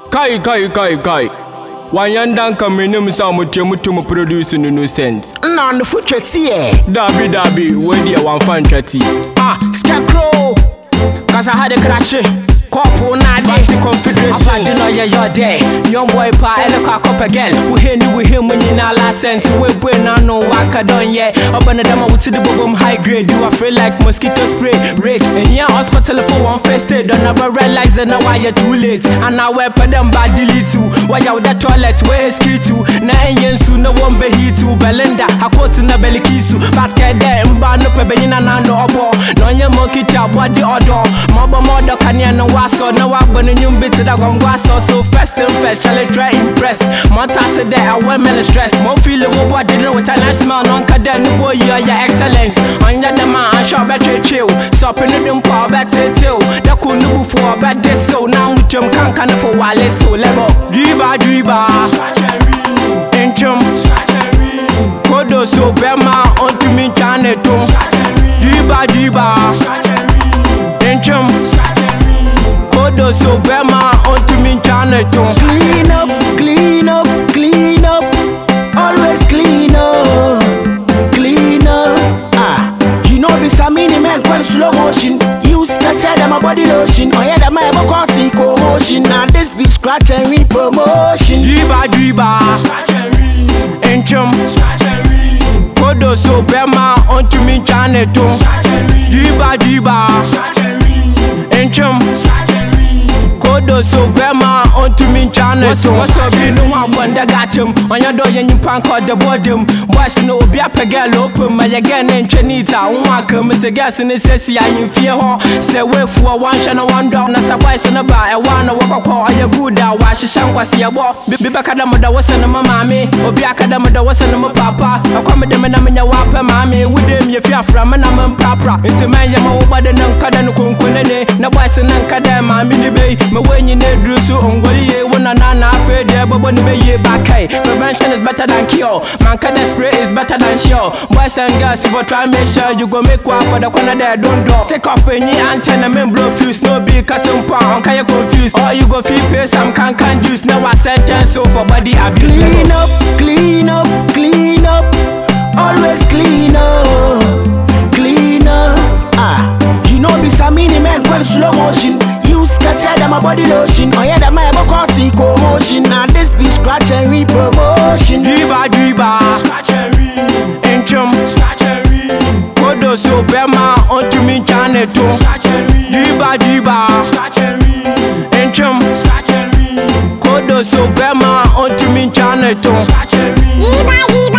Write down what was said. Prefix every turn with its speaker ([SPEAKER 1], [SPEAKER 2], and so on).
[SPEAKER 1] Kai. Wanyandan kamenum sa mutu produce no sense.
[SPEAKER 2] Na no fucheti e.
[SPEAKER 1] Dabi, we dia wan fan chati.
[SPEAKER 2] Scarecrow. Cause I had a crash. Couple na de
[SPEAKER 1] confederation.
[SPEAKER 2] I know you're there. Young boy pa eleka couple girl. We him when you na last cent. We na no waka don ye. Up on the demo with the bottom high grade. You afraid like mosquito spray. Raid. And yeah, hospital for one first aid. Don't never realize that now why you're too late. And now we're put them bad delete too. Why you the toilet where is key to? Na yensu no one be he to Belinda. I quote in the belly kisu. But get there and ban up a benina nando obo. No your monkey chap body odor. Mobile mother can ya no so now I'm gonna new bit to that one so first and first shall I try impress Monta said that I wear men stress more feeling what didn't with a nice man on cadet boy you're excellent on your man I shall better chill stopping it in power better till that couldn't move for a bad day so now with them can't for while it's too level driba intrum kodo so bema onto me channel to driba intrum Kodo so bema onto me channel to clean up, always clean up. You know this a mini man called slow motion. You scratch them a body lotion. Oh yeah, that my ever cause commotion. Now this beat scratch and re promotion. Driba, intrum. Kodo so bema onto me channel to driba, intrum. Kodo so bema onto me channel so what's up you know I wonder got him on your door you pan call the bottom boys no be a girl open my again and chenita one come to gas in the sesi I in fear her say wait for one shana one down as a boys in a bar I wanna walk call you good that wash shankwasi ya bo be back at the was in my mommy obi akadam da was in my papa I come them na me wapa mommy with them you fear from and I'm papa it's man ya mo body nan kada no kunkunene na boys nan kada mommy ni be when you need to so on when I afraid there but when you back prevention is better than cure man can spray is better than sure boys and girls if you try make sure you go make one for the corner there don't do take off any antenna men blow fuse no big cause some pound can you confused or you go feel pay some can use now a sentence so for body abuse clean up always clean up you know this a mini man called slow motion Scratch them a body lotion. Oh yeah, that my ever cause commotion. Now this be scratch and re promotion. Driba, intrum. Kodo so bema onto me channel to driba, intrum. Kodo so bema onto me channel to driba.